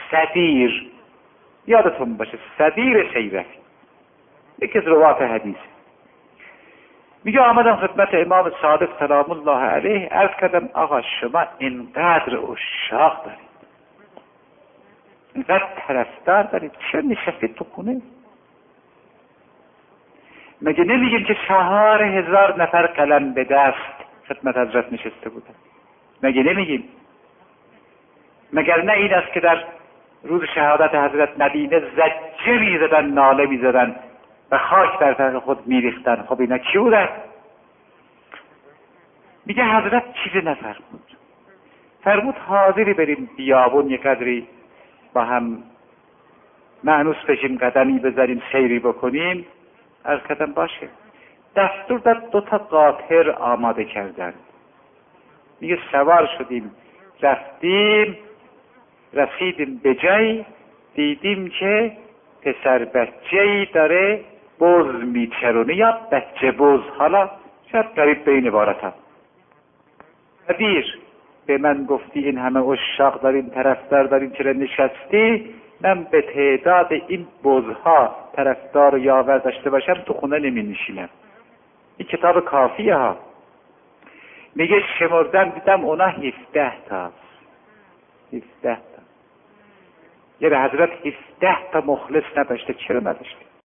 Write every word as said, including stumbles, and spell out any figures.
صدیر، یادتون باشه صدیر سیرفی، یکی از روات حدیث، میگه آمدم خدمت امام صادق سلام الله علیه، عرض کردم آقا شما اینقدر عشاق دارید، اینقدر طرفدار دارید، چرا نشستید تو خونه؟ مگه نمیگیم که چهار هزار نفر قلم به دست خدمت حضرت نشسته بودن؟ مگه نمیگیم؟ مگر نه این است که در روز شهادت حضرت مدینه زجه میزدن، ناله میزدن و خاک در فرق خود میریختن؟ خب اینا کی بودن؟ میگه حضرت چیزی نفرمود، فرمود حاضری بریم بیابون یک قدری با هم مانوس بشیم، قدمی بذاریم، سیری بکنیم. عرض کردم باشه. دستور داد دو تا قاطر آماده کردن. میگه سوار شدیم رفتیم، رسیدیم به جایی دیدیم که پسر بچه‌ای داره بز میچرونه، یا بچه بز، حالا شاید قریب به این عبارت هم. دیر به من گفتی این همه عشاق دارین، طرفدار دارین، چرا نشستی؟ من به تعداد این بزها طرفدار و یاور داشته باشم تو خونه نمی نشینم. این کتاب کافیه ها. میگه شمردم دیدم اونا هفده تا هفده تا. یه به حضرت هفده تا مخلص نداشته. چرا نداشته؟